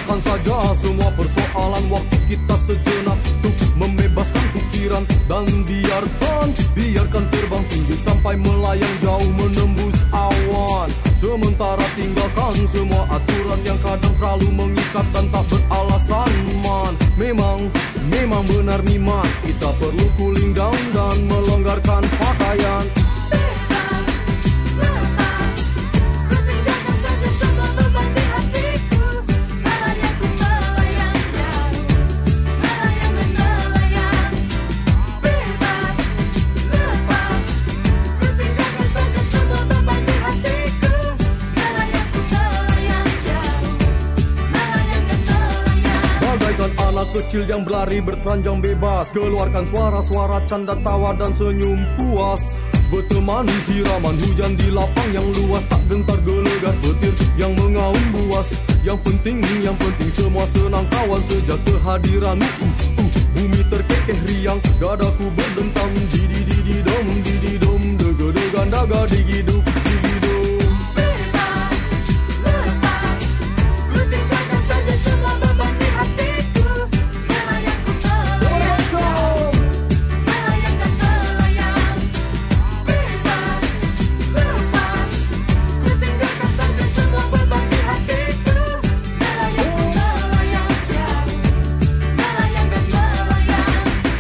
Lupakan saja semua persoalan, waktu kita sejenak untuk membebaskan pikiran. Dan biarkan terbang tinggi sampai melayang jauh menembus awan. Sementara tinggalkan semua aturan yang kadang terlalu mengikat dan tak beralasan, man. Memang benar niman, kita perlu cooling down dan melonggarkan pakaian. Bebas, lepas, ku tinggalkan saja semua beban di hatiku. Melayang ku melayang jauh, melayang dan melayang. Bebas, lepas, ku tinggalkan saja semua beban di hatiku. Melayang ku melayang jauh, melayang dan melayang. Bagaikan anak kecil yang berlari bertelanjang bebas, keluarkan suara-suara canda tawa dan senyum puas. Bertemani siraman hujan di lapang yang luas, tak gentar gelegar petir yang mengaum buas. Yang penting semua senang kawan sejak kehadiranmu. Bumi terkekeh riang, dadaku berdentang. Didi-didi-dom, didi-dom, dega-degan daga digiduk, digidum. Bebas, lepas, ku tinggalkan saja semua beban di hatiku. Melayang ku melayang jauh, melayang dan melayang. Bebas, lepas, ku tinggalkan saja semua beban di hatiku. Melayang ku melayang jauh, melayang dan melayang.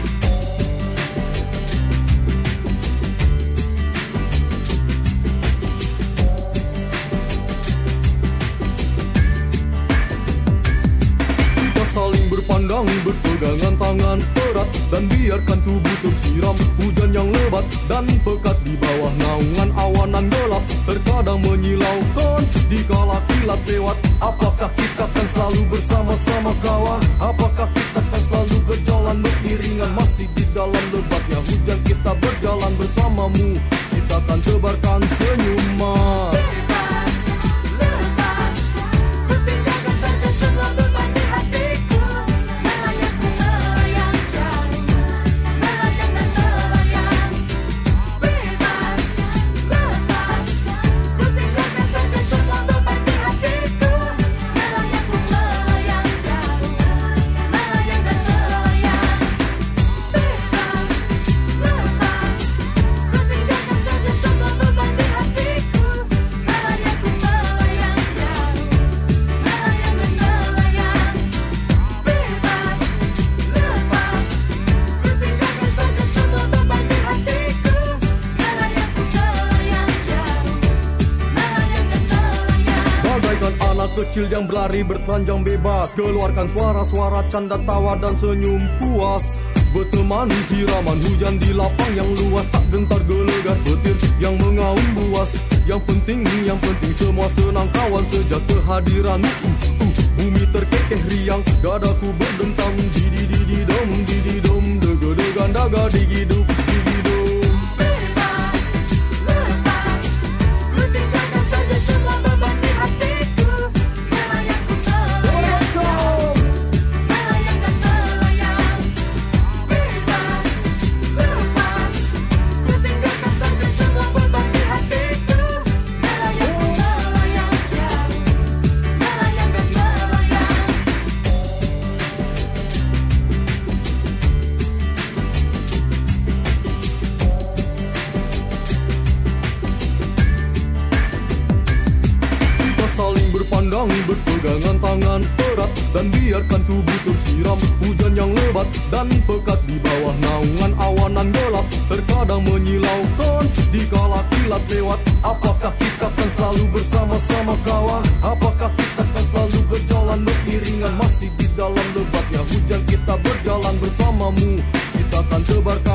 Kita saling berpandang, berpegangan tangan erat, dan biarkan tubuh tersiram hujan yang lebat dan pekat di bawah naungan awanan gelap. Terkadang menyilaukan dikala kilat lewat. Apakah kita akan selalu bersama-sama kawan? Apakah kita akan selalu berjalan beriringan? Masih di dalam lebatnya hujan kita berjalan bersamamu. Kita akan tebarkan senyuman. Bebas, lepas, ku tinggalkan saja semua beban di hatiku. Melayang ku melayang jauh, melayang dan melayang. Bebas, lepas, ku tinggalkan saja semua beban di hatiku. Melayang ku melayang jauh, melayang dan melayang. Bebas, lepas, ku tinggalkan saja semua beban di hatiku. Melayang ku melayang jauh, melayang dan melayang. Bebas, lepas, ku tinggalkan saja semua beban di hatiku. Melayang ku melayang jauh, melayang dan melayang. Bagaikan anak kecil yang berlari bertelanjang bebas, keluarkan suara-suara canda tawa dan senyum puas. Bertemani siraman hujan di lapang yang luas, tak gentar gelegar petir yang mengaum buas. Yang penting semua senang kawan sejak kehadiranmu. Bumi terkekeh riang, dadaku berdentang. Didi-didi-dom, didi-dom, dega-degan daga digiduk, digidum. Bebas, lepas, ku tinggalkan saja semua beban di hatiku. Melayang ku melayang jauh, melayang dan melayang. Bebas, lepas, ku tinggalkan saja semua beban di hatiku. Melayang ku melayang jauh, melayang dan melayang. Kita saling berpandang, berpegangan tangan erat, dan biarkan tubuh tersiram hujan yang lebat dan pekat di bawah naungan awanan gelap. Terkadang menyilaukan dikala kilat lewat. Apakah kita akan selalu bersama-sama kawan? Apakah kita akan selalu berjalan beriringan? Masih di dalam lebatnya hujan kita berjalan bersamamu. Kita akan tebarkan